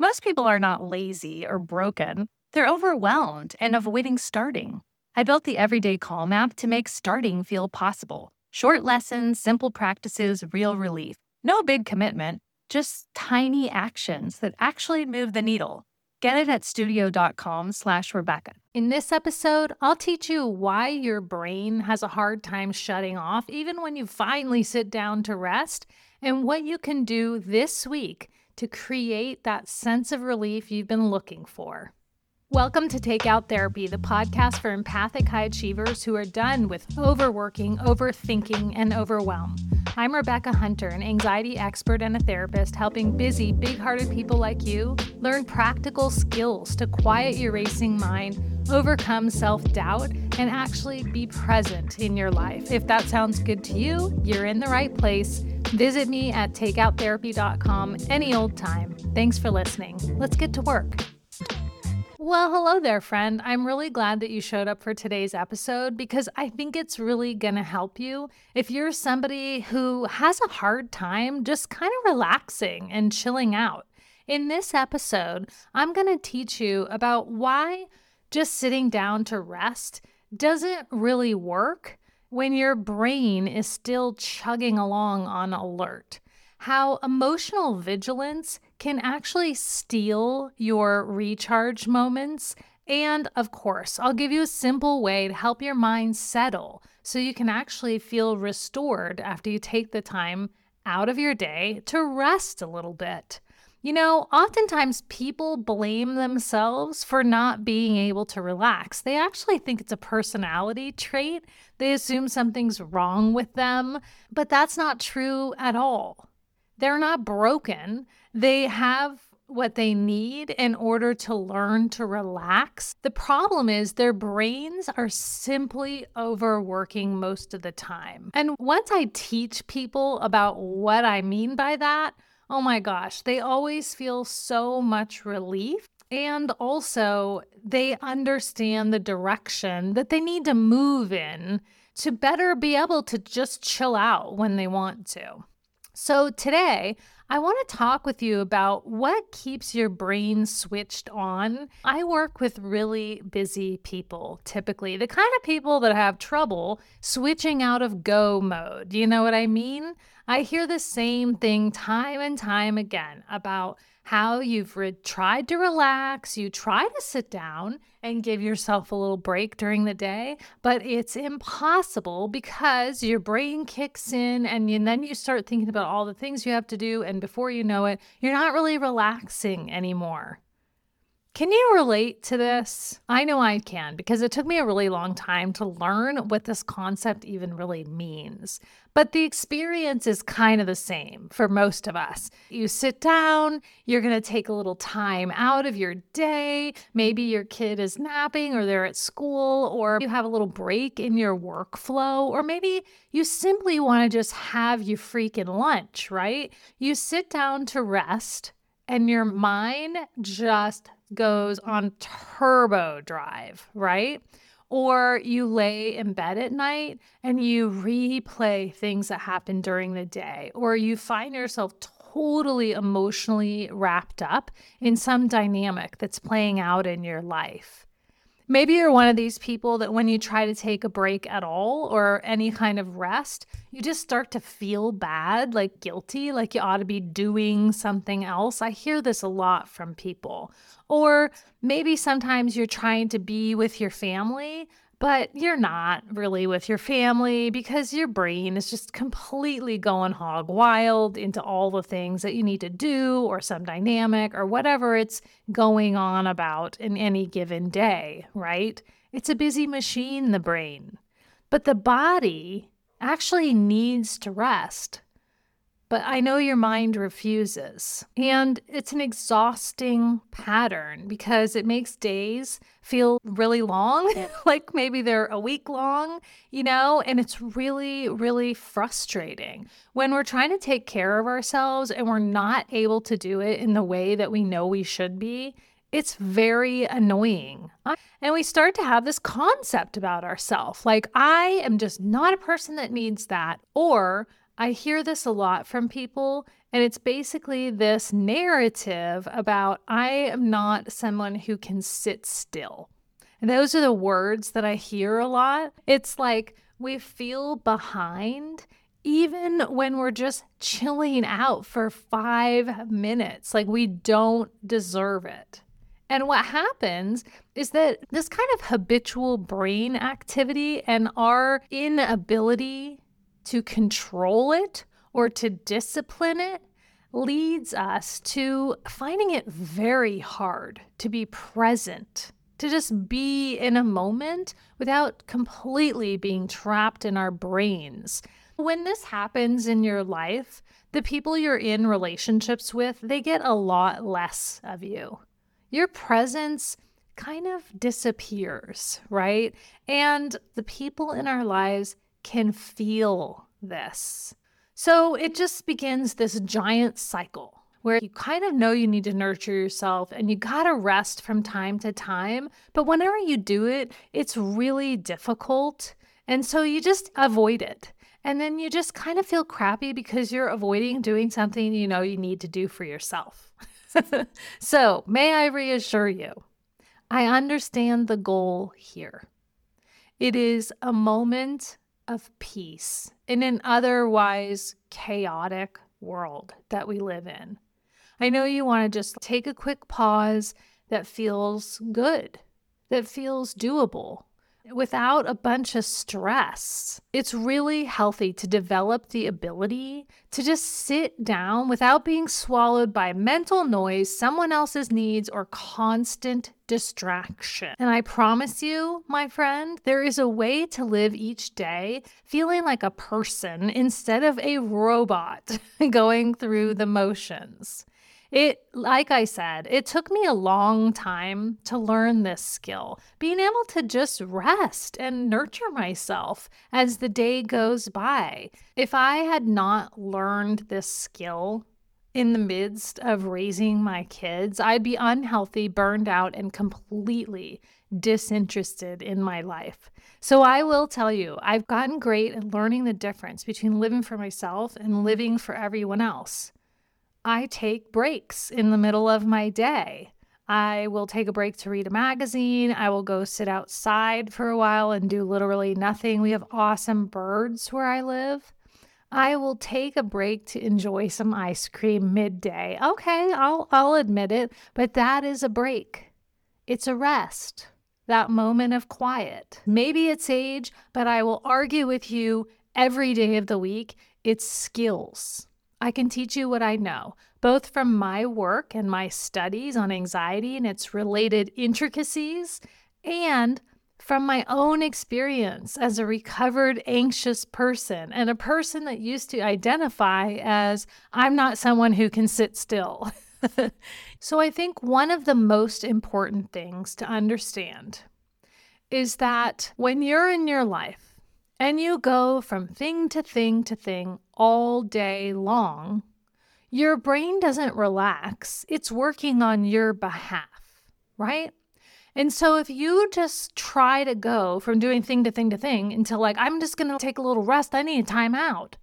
Most people are not lazy or broken. They're overwhelmed and avoiding starting. I built the Everyday Calm app to make starting feel possible. Short lessons, simple practices, real relief. No big commitment, just tiny actions that actually move the needle. Get it at studio.com/Rebecca. In this episode, I'll teach you why your brain has a hard time shutting off even when you finally sit down to rest, and what you can do this week to create that sense of relief you've been looking for. Welcome to Takeout Therapy, the podcast for empathic high achievers who are done with overworking, overthinking, and overwhelm. I'm Rebecca Hunter, an anxiety expert and a therapist helping busy, big-hearted people like you learn practical skills to quiet your racing mind, overcome self-doubt, and actually be present in your life. If that sounds good to you, you're in the right place. Visit me at takeouttherapy.com any old time. Thanks for listening. Let's get to work. Well, hello there, friend. I'm really glad that you showed up for today's episode because I think it's really going to help you if you're somebody who has a hard time just kind of relaxing and chilling out. In this episode, I'm going to teach you about why just sitting down to rest doesn't really work when your brain is still chugging along on alert. How emotional vigilance can actually steal your recharge moments. And of course, I'll give you a simple way to help your mind settle so you can actually feel restored after you take the time out of your day to rest a little bit. You know, oftentimes people blame themselves for not being able to relax. They actually think it's a personality trait. They assume something's wrong with them, but that's not true at all. They're not broken. They have what they need in order to learn to relax. The problem is their brains are simply overworking most of the time. And once I teach people about what I mean by that, oh my gosh, they always feel so much relief. And also, they understand the direction that they need to move in to better be able to just chill out when they want to. So today, I want to talk with you about what keeps your brain switched on. I work with really busy people, typically, the kind of people that have trouble switching out of go mode. You know what I mean? I hear the same thing time and time again about how you've tried to relax, you try to sit down and give yourself a little break during the day, but it's impossible because your brain kicks in and then you start thinking about all the things you have to do, and before you know it, you're not really relaxing anymore. Can you relate to this? I know I can because it took me a really long time to learn what this concept even really means. But the experience is kind of the same for most of us. You sit down, you're going to take a little time out of your day. Maybe your kid is napping or they're at school, or you have a little break in your workflow, or maybe you simply want to just have your freaking lunch, right? You sit down to rest and your mind just goes on turbo drive, right? Or you lay in bed at night and you replay things that happened during the day, or you find yourself totally emotionally wrapped up in some dynamic that's playing out in your life. Maybe you're one of these people that when you try to take a break at all or any kind of rest, you just start to feel bad, like guilty, like you ought to be doing something else. I hear this a lot from people. Or maybe sometimes you're trying to be with your family, but you're not really with your family because your brain is just completely going hog wild into all the things that you need to do or some dynamic or whatever it's going on about in any given day, right? It's a busy machine, the brain. But the body actually needs to rest. But I know your mind refuses. And it's an exhausting pattern because it makes days feel really long, like maybe they're a week long, and it's really, really frustrating when we're trying to take care of ourselves and we're not able to do it in the way that we know we should be. It's very annoying. And we start to have this concept about ourselves, like, I am just not a person that needs that, or I hear this a lot from people, And it's basically this narrative about I am not someone who can sit still. And those are the words that I hear a lot. It's like we feel behind even when we're just chilling out for 5 minutes, like we don't deserve it. And what happens is that this kind of habitual brain activity and our inability to control it or to discipline it leads us to finding it very hard to be present, to just be in a moment without completely being trapped in our brains. When this happens in your life, the people you're in relationships with, they get a lot less of you. Your presence kind of disappears, right? And the people in our lives can feel this. So it just begins this giant cycle where you kind of know you need to nurture yourself and you gotta rest from time to time. But whenever you do it, it's really difficult. And so you just avoid it. And then you just kind of feel crappy because you're avoiding doing something you know you need to do for yourself. So may I reassure you, I understand the goal here. It is a moment of peace in an otherwise chaotic world that we live in. I know you want to just take a quick pause that feels good, that feels doable, without a bunch of stress. It's really healthy to develop the ability to just sit down without being swallowed by mental noise, someone else's needs, or constant distraction. And I promise you, my friend, there is a way to live each day feeling like a person instead of a robot going through the motions. Like I said, it took me a long time to learn this skill, being able to just rest and nurture myself as the day goes by. If I had not learned this skill in the midst of raising my kids, I'd be unhealthy, burned out, and completely disinterested in my life. So I will tell you, I've gotten great at learning the difference between living for myself and living for everyone else. I take breaks in the middle of my day. I will take a break to read a magazine. I will go sit outside for a while and do literally nothing. We have awesome birds where I live. I will take a break to enjoy some ice cream midday. Okay, I'll admit it, but that is a break. It's a rest, that moment of quiet. Maybe it's age, but I will argue with you every day of the week. It's skills. I can teach you what I know, both from my work and my studies on anxiety and its related intricacies, and from my own experience as a recovered anxious person and a person that used to identify as I'm not someone who can sit still. So I think one of the most important things to understand is that when you're in your life, and you go from thing to thing to thing all day long, your brain doesn't relax. It's working on your behalf, right? And so if you just try to go from doing thing to thing to thing until like, I'm just going to take a little rest, I need a time out.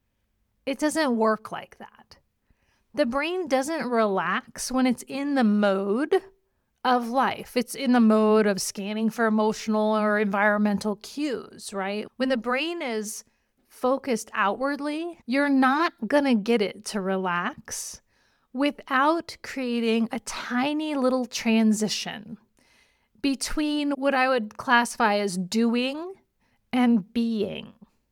It doesn't work like that. The brain doesn't relax when it's in the mode of life. It's in the mode of scanning for emotional or environmental cues, right? When the brain is focused outwardly, you're not going to get it to relax without creating a tiny little transition between what I would classify as doing and being,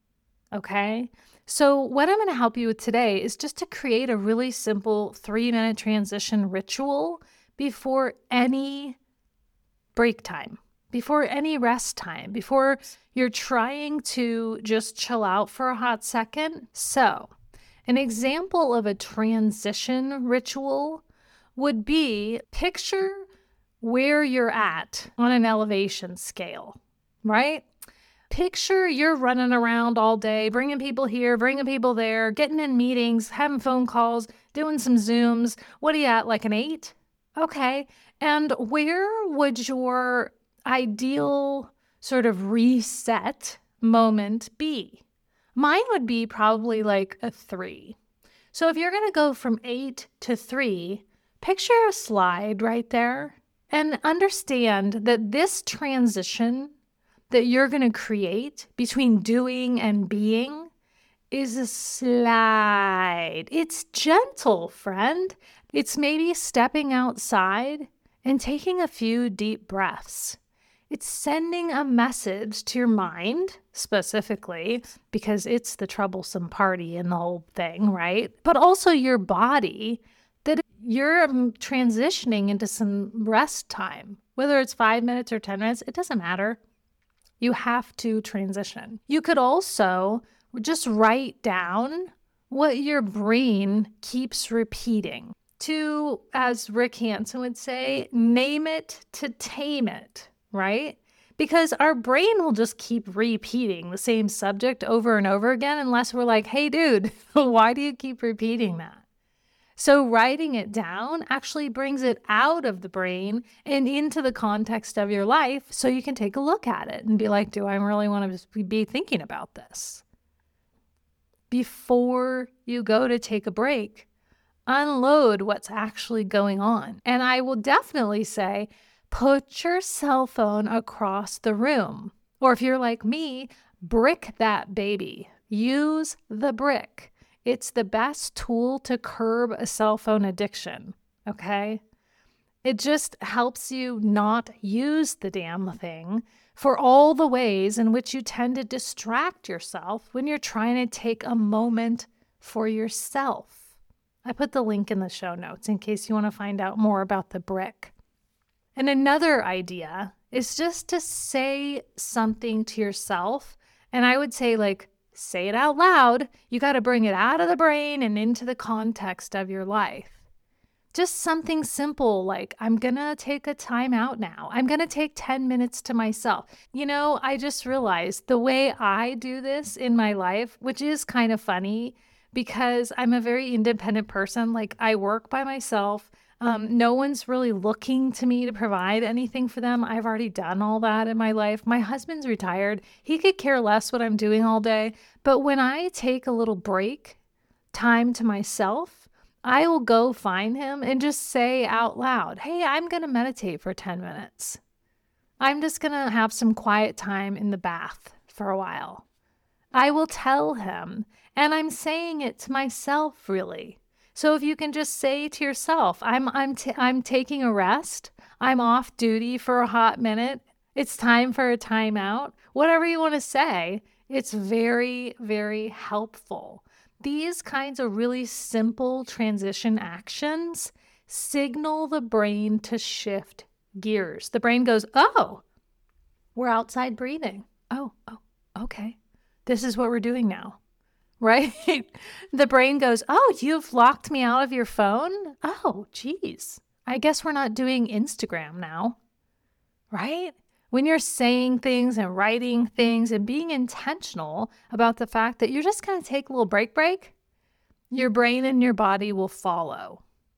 okay? So what I'm going to help you with today is just to create a really simple 3-minute transition ritual before any break time, before any rest time, before you're trying to just chill out for a hot second. So, an example of a transition ritual would be picture where you're at on an elevation scale, right? Picture you're running around all day, bringing people here, bringing people there, getting in meetings, having phone calls, doing some Zooms. What are you at, like an 8? Okay. And where would your ideal sort of reset moment be? Mine would be probably like a 3. So if you're going to go from 8 to 3, picture a slide right there and understand that this transition that you're going to create between doing and being is a slide. It's gentle, friend. It's maybe stepping outside and taking a few deep breaths. It's sending a message to your mind, specifically, because it's the troublesome party in the whole thing, right? But also your body, that you're transitioning into some rest time. Whether it's 5 minutes or 10 minutes, it doesn't matter. You have to transition. You could also just write down what your brain keeps repeating. To, as Rick Hansen would say, name it to tame it, right? Because our brain will just keep repeating the same subject over and over again unless we're like, hey, dude, why do you keep repeating that? So writing it down actually brings it out of the brain and into the context of your life so you can take a look at it and be like, do I really want to be thinking about this? Before you go to take a break, unload what's actually going on. And I will definitely say, put your cell phone across the room. Or if you're like me, brick that baby. Use the brick. It's the best tool to curb a cell phone addiction, okay? It just helps you not use the damn thing for all the ways in which you tend to distract yourself when you're trying to take a moment for yourself. I put the link in the show notes in case you want to find out more about the brick. And another idea is just to say something to yourself. And I would say, like, say it out loud. You got to bring it out of the brain and into the context of your life. Just something simple like, I'm going to take a time out now. I'm going to take 10 minutes to myself. You know, I just realized the way I do this in my life, which is kind of funny because I'm a very independent person. Like, I work by myself. No one's really looking to me to provide anything for them. I've already done all that in my life. My husband's retired. He could care less what I'm doing all day. But when I take a little break, time to myself, I will go find him and just say out loud, hey, I'm going to meditate for 10 minutes. I'm just going to have some quiet time in the bath for a while. I will tell him, and I'm saying it to myself, really. So if you can just say to yourself, I'm taking a rest. I'm off duty for a hot minute. It's time for a timeout. Whatever you want to say, it's very, very helpful. These kinds of really simple transition actions signal the brain to shift gears. The brain goes, oh, we're outside breathing. Oh, okay. This is what we're doing now. Right? The brain goes, oh, you've locked me out of your phone? Oh, geez. I guess we're not doing Instagram now. Right? When you're saying things and writing things and being intentional about the fact that you're just going to take a little break, your brain and your body will follow.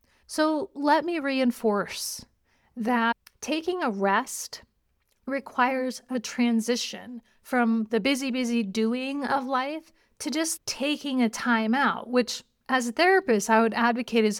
So let me reinforce that taking a rest requires a transition from the busy doing of life to just taking a time out, which as a therapist, I would advocate is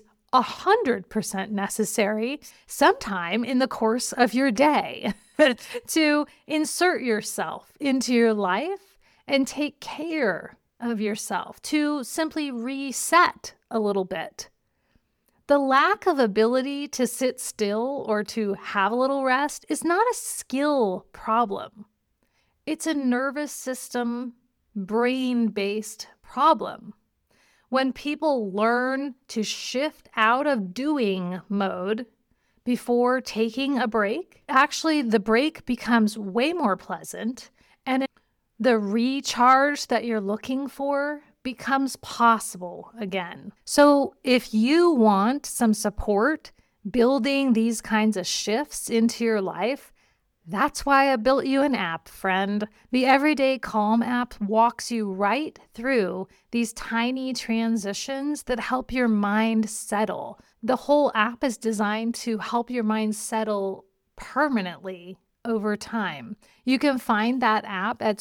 100% necessary sometime in the course of your day to insert yourself into your life and take care of yourself, to simply reset a little bit. The lack of ability to sit still or to have a little rest is not a skill problem. It's a nervous system, brain-based problem. When people learn to shift out of doing mode before taking a break, actually the break becomes way more pleasant and the recharge that you're looking for becomes possible again. So if you want some support building these kinds of shifts into your life, that's why I built you an app, friend. The Everyday Calm app walks you right through these tiny transitions that help your mind settle. The whole app is designed to help your mind settle permanently over time. You can find that app at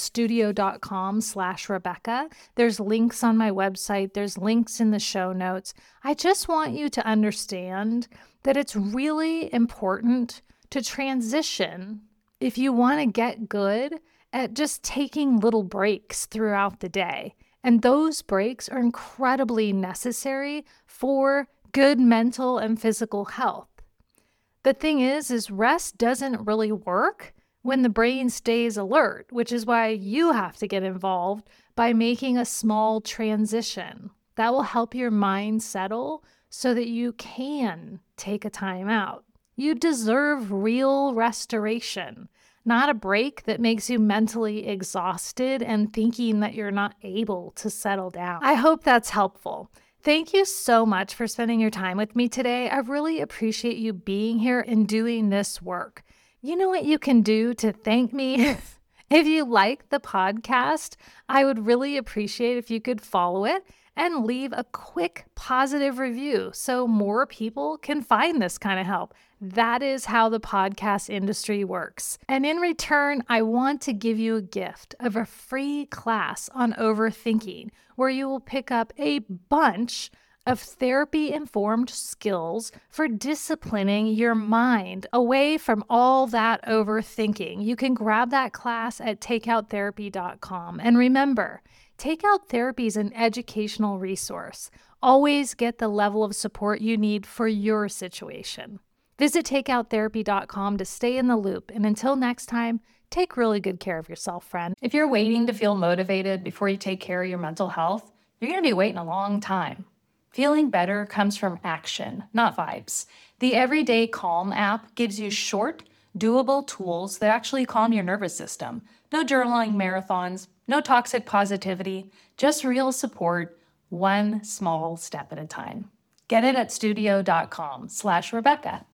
studio.com/Rebecca. There's links on my website. There's links in the show notes. I just want you to understand that it's really important to transition if you want to get good at just taking little breaks throughout the day. And those breaks are incredibly necessary for good mental and physical health. The thing is rest doesn't really work when the brain stays alert, which is why you have to get involved by making a small transition. That will help your mind settle so that you can take a time out. You deserve real restoration, not a break that makes you mentally exhausted and thinking that you're not able to settle down. I hope that's helpful. Thank you so much for spending your time with me today. I really appreciate you being here and doing this work. You know what you can do to thank me? If you like the podcast, I would really appreciate if you could follow it and leave a quick positive review so more people can find this kind of help. That is how the podcast industry works. And in return, I want to give you a gift of a free class on overthinking, where you will pick up a bunch of therapy-informed skills for disciplining your mind away from all that overthinking. You can grab that class at takeouttherapy.com. And remember, Takeout Therapy is an educational resource. Always get the level of support you need for your situation. Visit takeouttherapy.com to stay in the loop. And until next time, take really good care of yourself, friend. If you're waiting to feel motivated before you take care of your mental health, you're going to be waiting a long time. Feeling better comes from action, not vibes. The Everyday Calm app gives you short, doable tools that actually calm your nervous system. No journaling marathons, no toxic positivity, just real support, one small step at a time. Get it at studio.com/Rebecca.